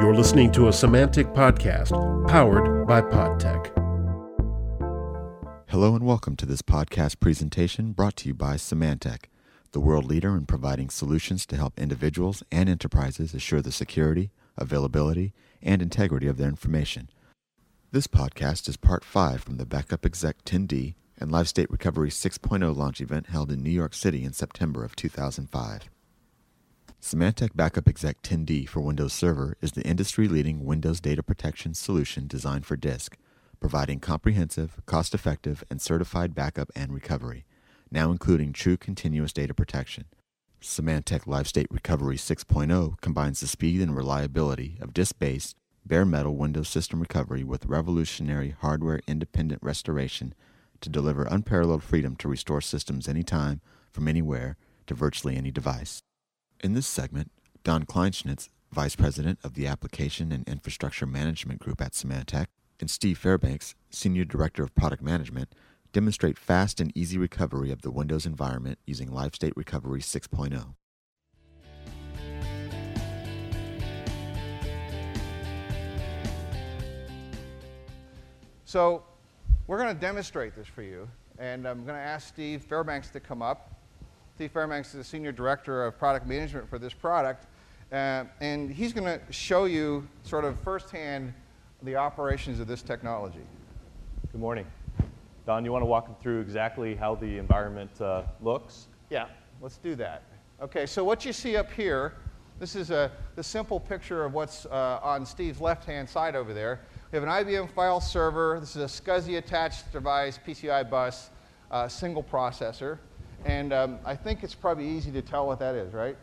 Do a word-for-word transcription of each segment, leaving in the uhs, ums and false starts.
You're listening to a Symantec podcast powered by Podtech. Hello and welcome to this podcast presentation brought to you by Symantec, the world leader in providing solutions to help individuals and enterprises assure the security, availability, and integrity of their information. This podcast is part five from the Backup Exec ten D and Live State Recovery six point oh launch event held in New York City in September of two thousand five. Symantec Backup Exec ten D for Windows Server is the industry-leading Windows data protection solution designed for disk, providing comprehensive, cost-effective, and certified backup and recovery, now including true continuous data protection. Symantec Live State Recovery six point oh combines the speed and reliability of disk-based, bare metal Windows system recovery with revolutionary hardware-independent restoration to deliver unparalleled freedom to restore systems anytime, from anywhere, to virtually any device. In this segment, Don Kleinschnitz, Vice President of the Application and Infrastructure Management Group at Symantec, and Steve Fairbanks, Senior Director of Product Management, demonstrate fast and easy recovery of the Windows environment using Live State Recovery six point oh. So we're going to demonstrate this for you, and I'm going to ask Steve Fairbanks to come up. Steve Fairbanks is the Senior Director of Product Management for this product, uh, and he's going to show you sort of firsthand the operations of this technology. Good morning. Don, you want to walk them through exactly how the environment uh, looks? Yeah, let's do that. Okay, so what you see up here, this is a, the simple picture of what's uh, on Steve's left-hand side over there. We have an I B M file server. This is a SCSI attached device, P C I bus, uh, single processor. And um, I think it's probably easy to tell what that is, right?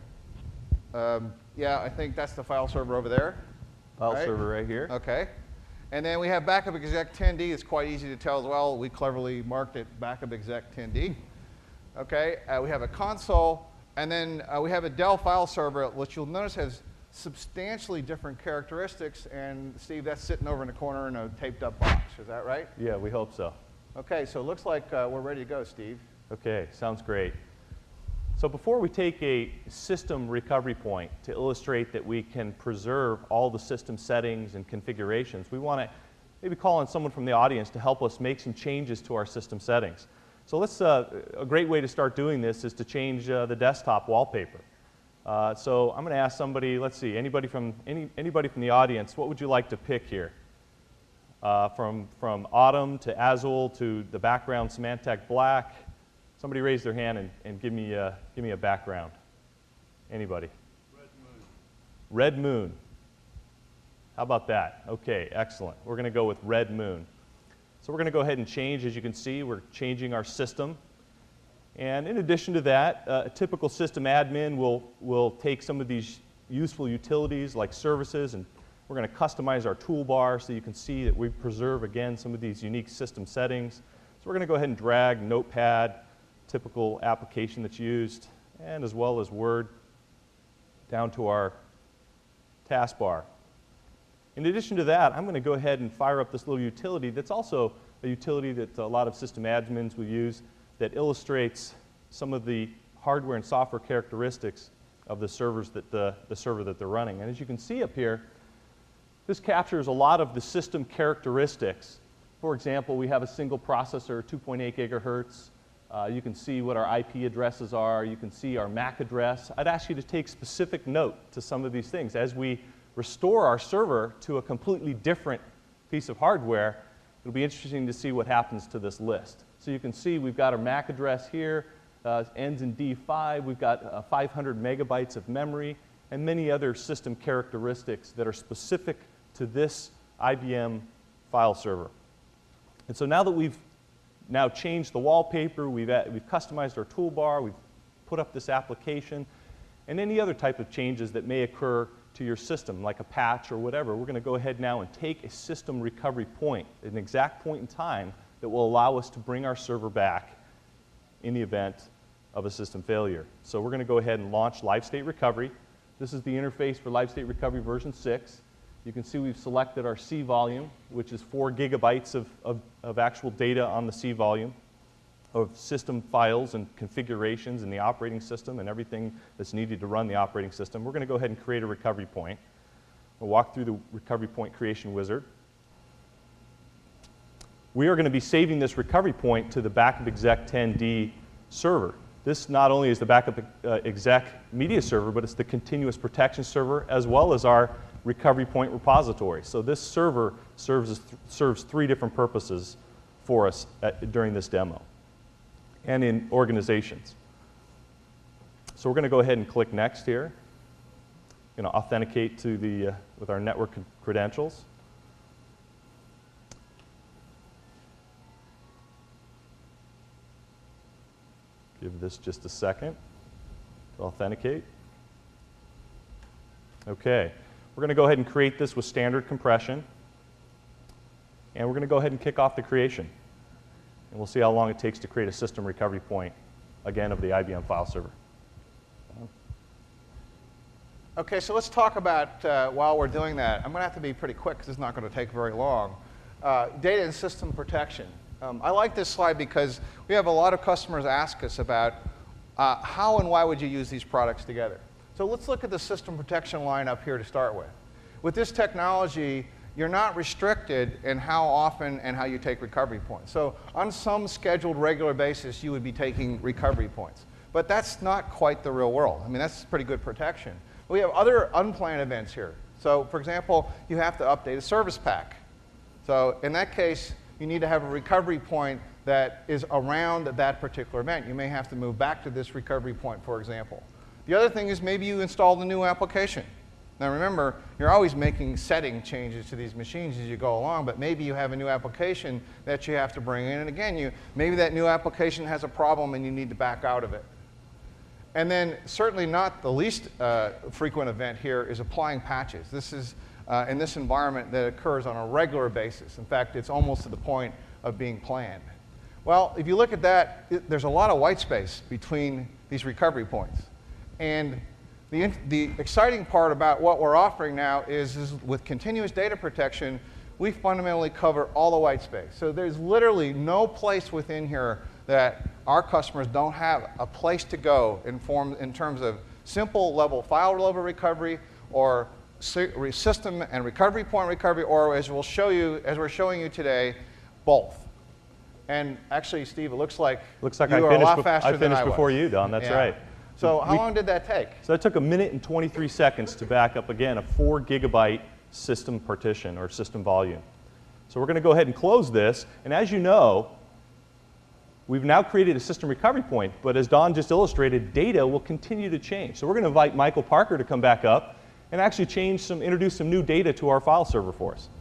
Um, yeah, I think that's the file server over there. File right? server right here. Okay. And then we have Backup Exec ten D. It's quite easy to tell as well. We cleverly marked it Backup Exec ten D. Okay. Uh, we have a console. And then uh, we have a Dell file server, which you'll notice has substantially different characteristics. And Steve, that's sitting over in the corner in a taped up box. Is that right? Yeah, we hope so. Okay. So it looks like uh, we're ready to go, Steve. Okay, sounds great. So before we take a system recovery point to illustrate that we can preserve all the system settings and configurations, we want to maybe call on someone from the audience to help us make some changes to our system settings. So let's, uh, a great way to start doing this is to change uh, the desktop wallpaper. Uh, so I'm going to ask somebody, let's see, anybody from, any, anybody from the audience, what would you like to pick here? Uh, from, from Autumn to Azul to the background Symantec Black. Somebody raise their hand and, and give me a, give me a background. Anybody? Red Moon. Red Moon. How about that? Okay, excellent. We're going to go with Red Moon. So we're going to go ahead and change. As you can see, we're changing our system. And in addition to that, uh, a typical system admin will, will take some of these useful utilities like services, and we're going to customize our toolbar so you can see that we preserve, again, some of these unique system settings. So we're going to go ahead and drag Notepad, typical application that's used, and as well as Word, down to our taskbar. In addition to that, I'm going to go ahead and fire up this little utility that's also a utility that a lot of system admins will use that illustrates some of the hardware and software characteristics of the servers that the, the server that they're running. And as you can see up here, this captures a lot of the system characteristics. For example, we have a single processor, two point eight gigahertz. Uh, you can see what our I P addresses are. You can see our M A C address. I'd ask you to take specific note to some of these things. As we restore our server to a completely different piece of hardware, it'll be interesting to see what happens to this list. So you can see we've got our M A C address here, uh, ends in D five. We've got uh, five hundred megabytes of memory and many other system characteristics that are specific to this I B M file server. And so now that we've now changed the wallpaper, we've, at, we've customized our toolbar, we've put up this application, and any other type of changes that may occur to your system, like a patch or whatever, we're going to go ahead now and take a system recovery point, an exact point in time that will allow us to bring our server back in the event of a system failure. So we're going to go ahead and launch Live State Recovery. This is the interface for Live State Recovery version six. You can see we've selected our C volume, which is four gigabytes of, of, of actual data on the C volume of system files and configurations in the operating system and everything that's needed to run the operating system. We're going to go ahead and create a recovery point. We'll walk through the recovery point creation wizard. We are going to be saving this recovery point to the backup exec ten D server. This not only is the backup uh, exec media server, but it's the continuous protection server as well as our recovery point repository. So this server serves, as th serves three different purposes for us at, during this demo and in organizations. So we're going to go ahead and click next here. Going to authenticate to the, uh, with our network credentials. Give this just a second to authenticate. Okay, we're going to go ahead and create this with standard compression. And we're going to go ahead and kick off the creation. And we'll see how long it takes to create a system recovery point, again, of the I B M file server. Okay, so let's talk about, uh, while we're doing that, I'm going to have to be pretty quick because it's not going to take very long. Uh, data and system protection. Um, I like this slide because we have a lot of customers ask us about uh, how and why would you use these products together. So let's look at the system protection line up here to start with. With this technology, you're not restricted in how often and how you take recovery points. So on some scheduled regular basis, you would be taking recovery points. But that's not quite the real world. I mean, that's pretty good protection. We have other unplanned events here. So for example, you have to update a service pack. So in that case, you need to have a recovery point that is around that particular event. You may have to move back to this recovery point, for example. The other thing is maybe you installed a new application. Now remember, you're always making setting changes to these machines as you go along, but maybe you have a new application that you have to bring in, and again, you, maybe that new application has a problem and you need to back out of it. And then certainly not the least uh, frequent event here is applying patches. This is uh, in this environment that occurs on a regular basis. In fact, it's almost to the point of being planned. Well, if you look at that, it, there's a lot of white space between these recovery points. And the, the exciting part about what we're offering now is, is with continuous data protection, we fundamentally cover all the white space. So there's literally no place within here that our customers don't have a place to go in, form, in terms of simple level file level recovery or system and recovery point recovery, or as we'll show you, as we're showing you today, both. And actually, Steve, it looks like looks like you I are finished, a lot faster I finished than I before was. you, Don. That's yeah. right. So how we, long did that take? So that took a minute and twenty-three seconds to back up, again, a four gigabyte system partition or system volume. So we're going to go ahead and close this. And as you know, we've now created a system recovery point. But as Don just illustrated, data will continue to change. So we're going to invite Michael Parker to come back up and actually change some, introduce some new data to our file server for us.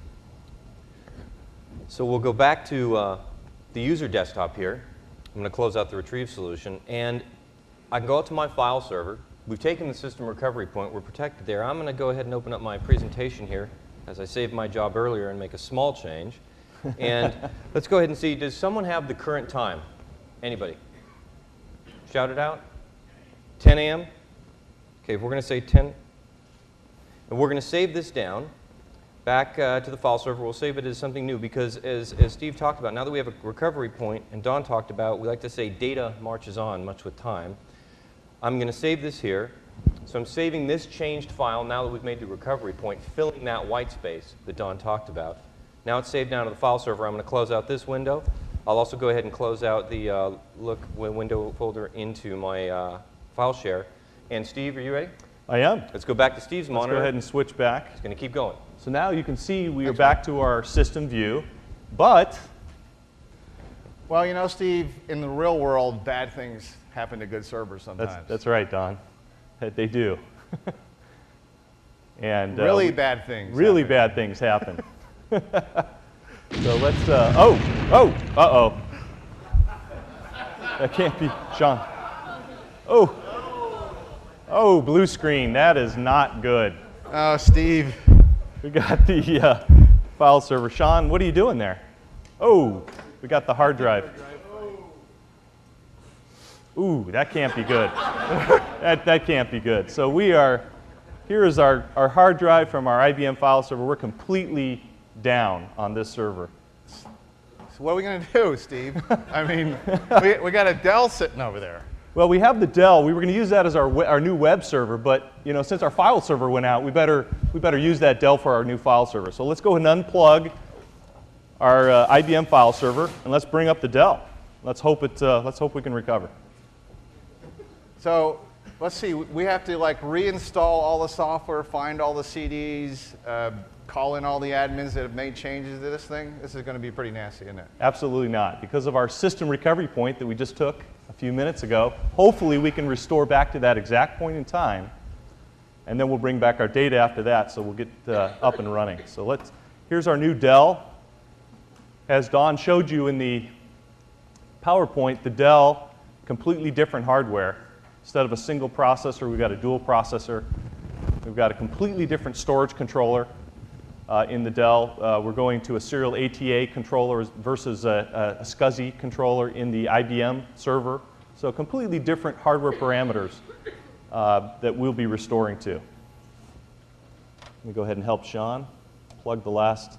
So we'll go back to uh, the user desktop here. I'm going to close out the retrieve solution. And I can go out to my file server. We've taken the system recovery point. We're protected there. I'm going to go ahead and open up my presentation here, as I saved my job earlier, and make a small change. And let's go ahead and see, does someone have the current time? Anybody? Shout it out. ten A M? OK, we're going to say ten. And we're going to save this down back uh, to the file server. We'll save it as something new because, as, as Steve talked about, now that we have a recovery point, and Don talked about, we like to say data marches on much with time. I'm going to save this here. So I'm saving this changed file now that we've made the recovery point, filling that white space that Don talked about. Now it's saved down to the file server. I'm going to close out this window. I'll also go ahead and close out the uh, look window folder into my uh, file share. And Steve, are you ready? I am. Let's go back to Steve's Let's monitor. go ahead and switch back. It's going to keep going. So now you can see we are back to our system view, but Well, you know, Steve, in the real world, bad things happen to good servers sometimes. that's, that's right, Don. That they do. And uh, really bad things. Really happen. bad things happen. So let's, uh, oh, oh, uh-oh. That can't be, Sean. Oh, oh, blue screen, that is not good. Oh, Steve. We got the uh, file server. Sean, what are you doing there? Oh, we got the hard drive. Ooh, that can't be good. that, that can't be good. So we are, here is our, our hard drive from our I B M file server. We're completely down on this server. So what are we going to do, Steve? I mean, we, we got a Dell sitting over there. Well, we have the Dell. We were going to use that as our, we our new web server, but you know, since our file server went out, we better, we better use that Dell for our new file server. So let's go ahead and unplug our uh, I B M file server, and let's bring up the Dell. Let's hope, it, uh, let's hope we can recover. So let's see, we have to like reinstall all the software, find all the C Ds, uh, call in all the admins that have made changes to this thing. This is going to be pretty nasty, isn't it? Absolutely not. Because of our system recovery point that we just took a few minutes ago, hopefully we can restore back to that exact point in time, and then we'll bring back our data after that, so we'll get uh, up and running. So let's, here's our new Dell. As Don showed you in the PowerPoint, the Dell, completely different hardware. Instead of a single processor, we've got a dual processor. We've got a completely different storage controller uh, in the Dell. Uh, we're going to a serial A T A controller versus a, a, a SCSI controller in the I B M server. So completely different hardware parameters uh, that we'll be restoring to. Let me go ahead and help Sean plug the last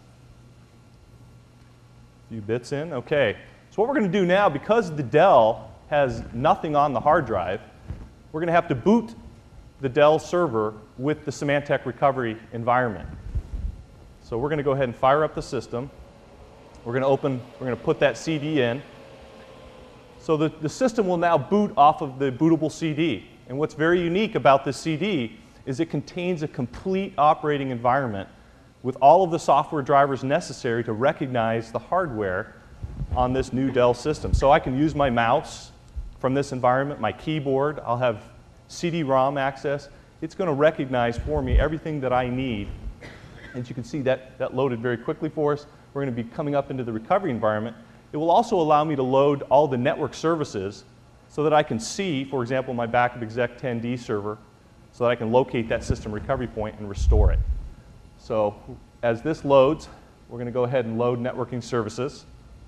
few bits in. Okay, so what we're going to do now, because the Dell has nothing on the hard drive, we're going to have to boot the Dell server with the Symantec recovery environment. So we're going to go ahead and fire up the system. We're going to open, we're going to put that C D in. So the, the system will now boot off of the bootable C D. And what's very unique about this C D is it contains a complete operating environment with all of the software drivers necessary to recognize the hardware on this new Dell system. So I can use my mouse from this environment, my keyboard. I'll have C D ROM access. It's going to recognize for me everything that I need. As you can see, that, that loaded very quickly for us. We're going to be coming up into the recovery environment. It will also allow me to load all the network services so that I can see, for example, my backup exec ten D server, so that I can locate that system recovery point and restore it. So as this loads, we're going to go ahead and load networking services.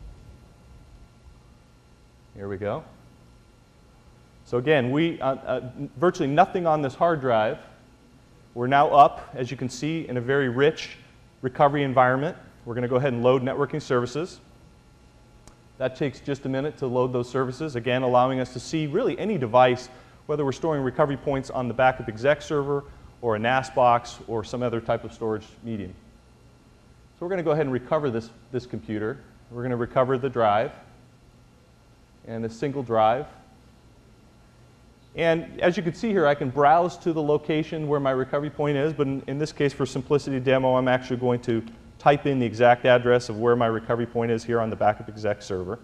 Here we go. So again, we, uh, uh, virtually nothing on this hard drive. We're now up, as you can see, in a very rich recovery environment. We're going to go ahead and load networking services. That takes just a minute to load those services, again allowing us to see really any device, whether we're storing recovery points on the backup exec server or a N A S box or some other type of storage medium. So we're going to go ahead and recover this, this computer. We're going to recover the drive and a single drive. And as you can see here, I can browse to the location where my recovery point is, but in, in this case, for simplicity demo, I'm actually going to type in the exact address of where my recovery point is here on the backup exec server.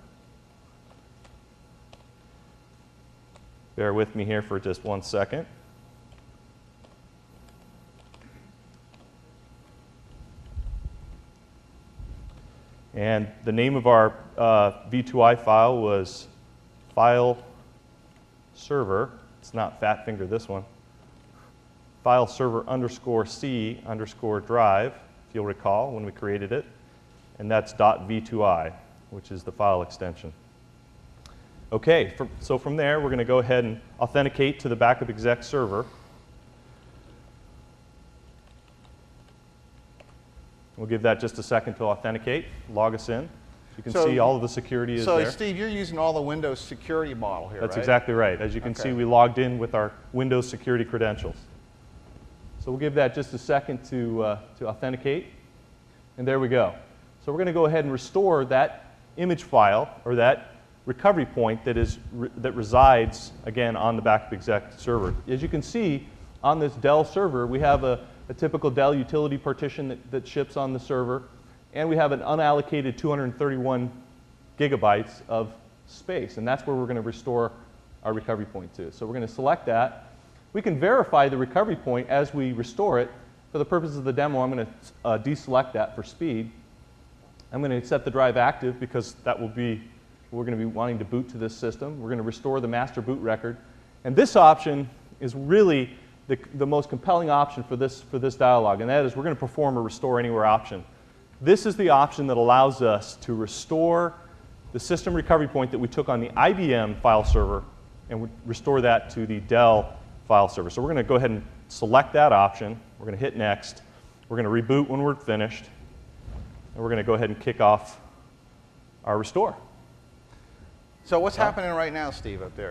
Bear with me here for just one second. And the name of our uh, V two I file was file server. It's not fat finger, this one. File server underscore C underscore drive, if you'll recall when we created it. And that's .v two i, which is the file extension. Okay, for, so from there, we're going to go ahead and authenticate to the backup exec server. We'll give that just a second to authenticate, log us in. You can so, see all of the security is so there. So Steve, you're using all the Windows security model here, That's right? exactly right. As you can okay. see, we logged in with our Windows security credentials. So we'll give that just a second to, uh, to authenticate. And there we go. So we're going to go ahead and restore that image file, or that recovery point that, is re that resides, again, on the backup exec server. As you can see, on this Dell server, we have a, a typical Dell utility partition that, that ships on the server. And we have an unallocated two hundred thirty-one gigabytes of space. And that's where we're going to restore our recovery point to. So we're going to select that. We can verify the recovery point as we restore it. For the purposes of the demo, I'm going to uh, deselect that for speed. I'm going to set the drive active because that will be, we're going to be wanting to boot to this system. We're going to restore the master boot record. And this option is really the, the most compelling option for this, for this dialog. And that is we're going to perform a restore anywhere option. This is the option that allows us to restore the system recovery point that we took on the I B M file server and restore that to the Dell file server. So we're going to go ahead and select that option. We're going to hit next. We're going to reboot when we're finished. And we're going to go ahead and kick off our restore. So what's happening right now, Steve, up there?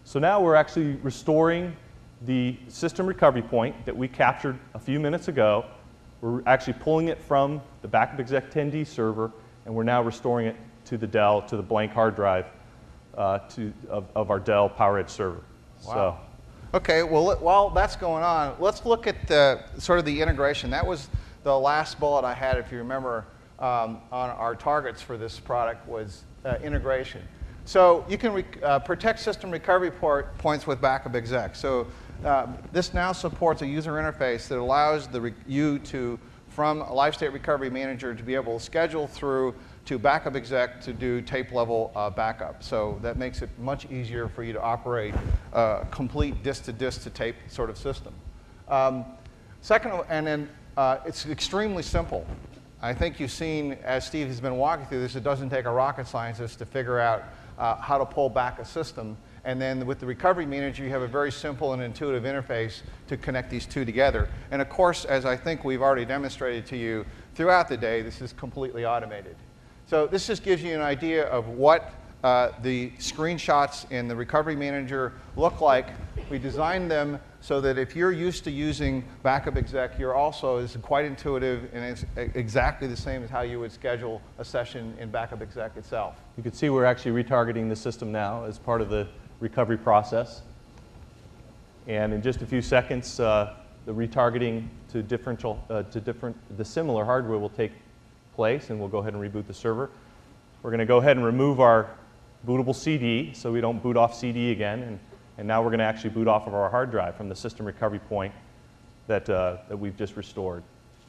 So now we're actually restoring the system recovery point that we captured a few minutes ago. We're actually pulling it from the Backup Exec ten D server, and we're now restoring it to the Dell, to the blank hard drive uh, to, of, of our Dell PowerEdge server. Wow. So, okay, well, let- while that's going on, let's look at the, sort of the integration. That was the last bullet I had, if you remember, um, on our targets for this product was uh, integration. So you can rec- uh, protect system recovery port points with Backup Exec. So uh, this now supports a user interface that allows the re- you to, from a Live State Recovery Manager, to be able to schedule through to Backup Exec to do tape level uh, backup. So that makes it much easier for you to operate a complete disk to disk to tape sort of system. Um, second, and then uh, it's extremely simple. I think you've seen, as Steve has been walking through this, it doesn't take a rocket scientist to figure out uh, how to pull back a system. And then with the Recovery Manager, you have a very simple and intuitive interface to connect these two together. And of course, as I think we've already demonstrated to you throughout the day, this is completely automated. So this just gives you an idea of what uh, the screenshots in the Recovery Manager look like. We designed them so that if you're used to using Backup Exec, you're also, it's quite intuitive and it's exactly the same as how you would schedule a session in Backup Exec itself. you can see we're actually retargeting the system now as part of the recovery process. And in just a few seconds, uh, the retargeting to differential, uh, to different, the similar hardware will take place, and we'll go ahead and reboot the server. We're going to go ahead and remove our bootable C D so we don't boot off C D again, and, and now we're going to actually boot off of our hard drive from the system recovery point that, uh, that we've just restored.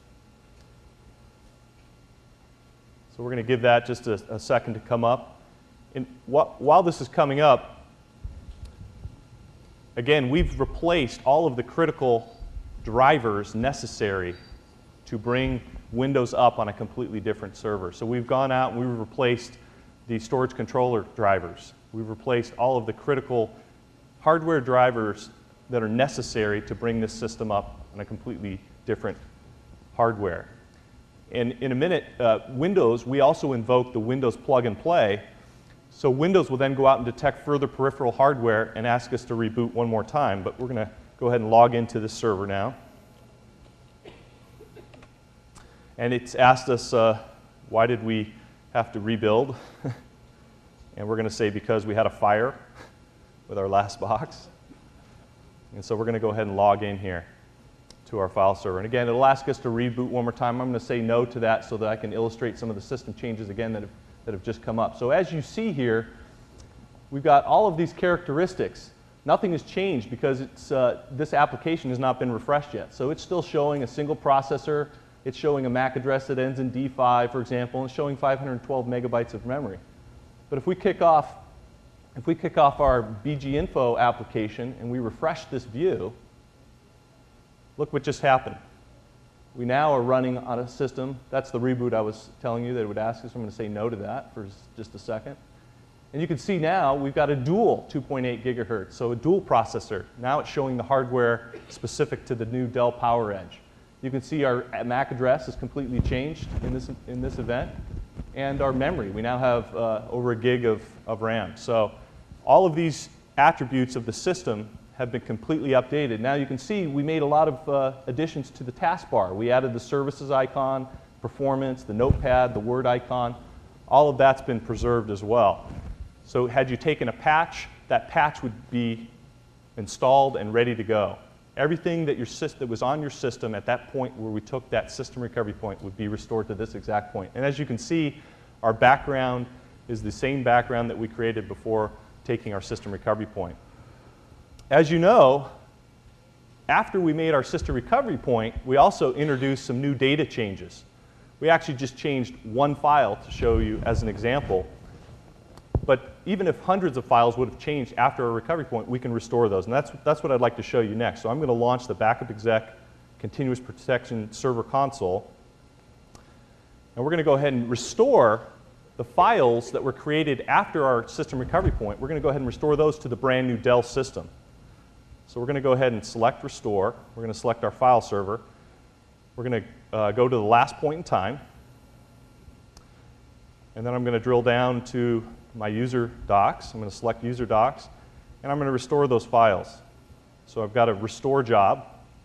So we're going to give that just a, a second to come up. And wh while this is coming up, again, we've replaced all of the critical drivers necessary to bring Windows up on a completely different server. So we've gone out and we've replaced the storage controller drivers. We've replaced all of the critical hardware drivers that are necessary to bring this system up on a completely different hardware. And in a minute, uh, Windows, we also invoke the Windows plug and play. So Windows will then go out and detect further peripheral hardware and ask us to reboot one more time. But we're going to go ahead and log into this server now. And it's asked us, uh, why did we have to rebuild? And we're going to say because we had a fire with our last box. And so we're going to go ahead and log in here to our file server. And again, it'll ask us to reboot one more time. I'm going to say no to that so that I can illustrate some of the system changes again that have, that have just come up. So as you see here, we've got all of these characteristics. Nothing has changed because it's, uh, this application has not been refreshed yet. So it's still showing a single processor. It's showing a M A C address that ends in D five, for example, and it's showing five hundred twelve megabytes of memory. But if we kick off, if we kick off our B G Info application and we refresh this view, look what just happened. We now are running on a system. That's the reboot I was telling you that it would ask us. I'm going to say no to that for just a second. And you can see now we've got a dual two point eight gigahertz, so a dual processor. Now it's showing the hardware specific to the new Dell PowerEdge. You can see our M A C address is completely changed in this, in this event. And our memory, we now have uh, over a gig of, of RAM. So all of these attributes of the system have been completely updated. Now you can see we made a lot of uh, additions to the taskbar. We added the services icon, performance, the notepad, the Word icon. All of that's been preserved as well. So had you taken a patch, that patch would be installed and ready to go. Everything that, your that was on your system at that point where we took that system recovery point would be restored to this exact point. And as you can see, our background is the same background that we created before taking our system recovery point. As you know, after we made our system recovery point, we also introduced some new data changes. We actually just changed one file to show you as an example. But even if hundreds of files would have changed after a recovery point, we can restore those. And that's, that's what I'd like to show you next. So I'm going to launch the Backup Exec Continuous Protection Server Console. And we're going to go ahead and restore the files that were created after our system recovery point. We're going to go ahead and restore those to the brand new Dell system. So we're going to go ahead and select Restore. We're going to select our file server. We're going to uh, go to the last point in time. And then I'm going to drill down to my user docs. I'm going to select user docs. and I'm going to restore those files. So I've got a restore job.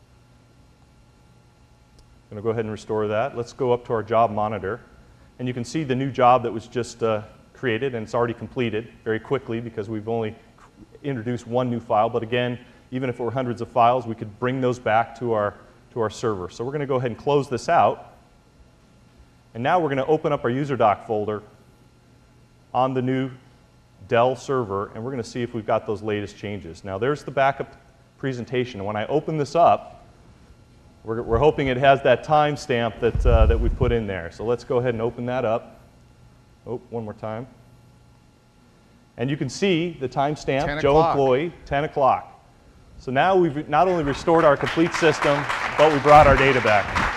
I'm going to go ahead and restore that. Let's go up to our job monitor. And you can see the new job that was just uh, created, and it's already completed very quickly because we've only introduced one new file. But again, even if it were hundreds of files, we could bring those back to our, to our server. So we're going to go ahead and close this out. And now we're going to open up our user doc folder on the new Dell server, and we're going to see if we've got those latest changes. Now there's the backup presentation. When I open this up, we're, we're hoping it has that timestamp that, uh, that we put in there. So let's go ahead and open that up. Oh, one more time. And you can see the timestamp, Joe employee, ten o'clock. So now we've not only restored our complete system, but we brought our data back.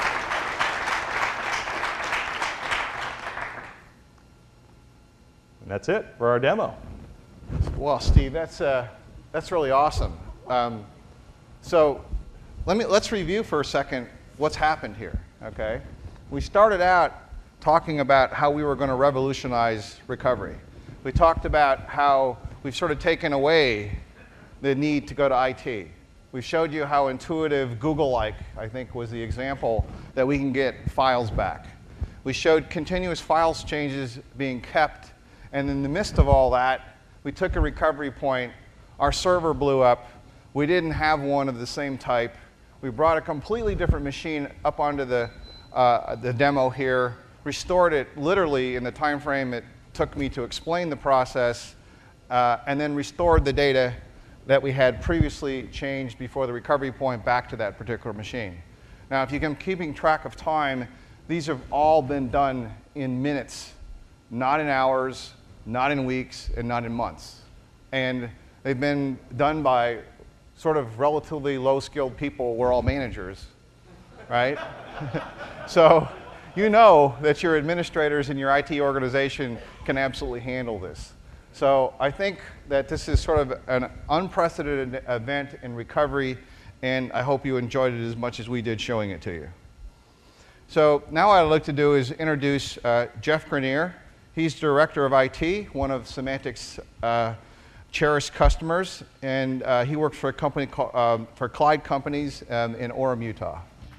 And that's it for our demo. Well, Steve, that's, uh, that's really awesome. Um, so let me, let's review for a second what's happened here, okay? We started out talking about how we were going to revolutionize recovery. We talked about how we've sort of taken away the need to go to I T. We showed you how intuitive Google-like, I think, was the example that we can get files back. We showed continuous files changes being kept. And in the midst of all that, we took a recovery point. Our server blew up. We didn't have one of the same type. We brought a completely different machine up onto the, uh, the demo here, restored it literally in the time frame it took me to explain the process, uh, and then restored the data that we had previously changed before the recovery point back to that particular machine. Now, if you're keeping track of time, these have all been done in minutes, not in hours, not in weeks, and not in months. And they've been done by sort of relatively low-skilled people. We're all managers, right? So you know that your administrators in your I T organization can absolutely handle this. So I think that this is sort of an unprecedented event in recovery, and I hope you enjoyed it as much as we did showing it to you. So now what I'd like to do is introduce uh, Jeff Grenier. He's Director of I T, one of Symantec's uh, cherished customers, and uh, he works for a company called, um, for Clyde Companies um, in Orem, Utah.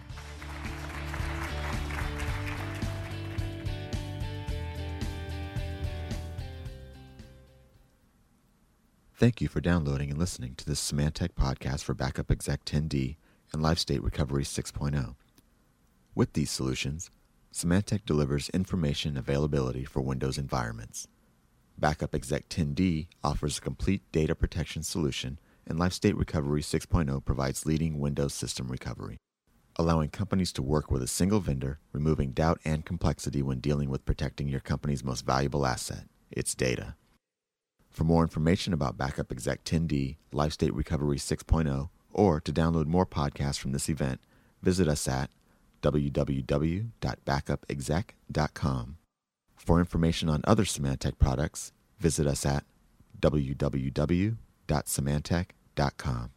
Thank you for downloading and listening to this Symantec podcast for Backup Exec ten D and Live State Recovery six point oh. With these solutions, Symantec delivers information availability for Windows environments. Backup Exec ten D offers a complete data protection solution, and Live State Recovery six point oh provides leading Windows system recovery, allowing companies to work with a single vendor, removing doubt and complexity when dealing with protecting your company's most valuable asset, its data. For more information about Backup Exec ten D, Live State Recovery six point oh, or to download more podcasts from this event, visit us at w w w dot backup exec dot com. For information on other Symantec products, visit us at w w w dot symantec dot com.